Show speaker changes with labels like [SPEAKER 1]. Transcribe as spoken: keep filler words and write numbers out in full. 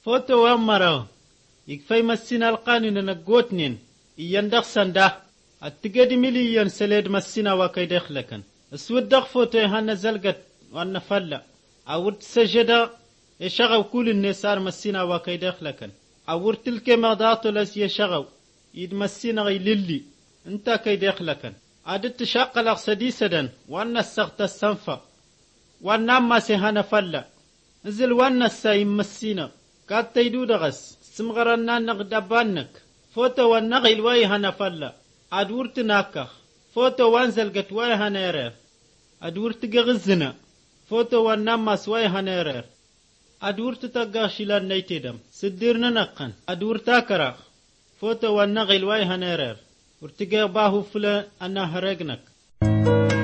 [SPEAKER 1] فوتو ومرو يكفي مسينا القانون نقوتنين يندخ سنده التقدي مليون سليد مسينا وكيدخ لكن اسود دخ فوتو هانا زلقت وانا فلا أورت سجدا يشغو كل النسار مسينا وكيدخ لكن أورت تلك مضاطو لس يشغو يد مسينا غيللي انت كيدخ لكن عدت شاق الأقصدي سدن وانا السغت السنفة وانا ما سيهانا فلا نزل وانا السايم مسينا قاد تيدو دغس سمغرنا نغدبانك فوتو والنغيل وايهانا فلا أدورت ناكخ فوتو وانزل قت وايهانا يرير أدورت غزنا فوتو والنماس وايهانا يرير أدورت تقاشلا نيتدم سديرنا نقن أدورت أكراخ فوتو والنغيل وايهانا يرير ورتقى باهو فلا أنا هرقنك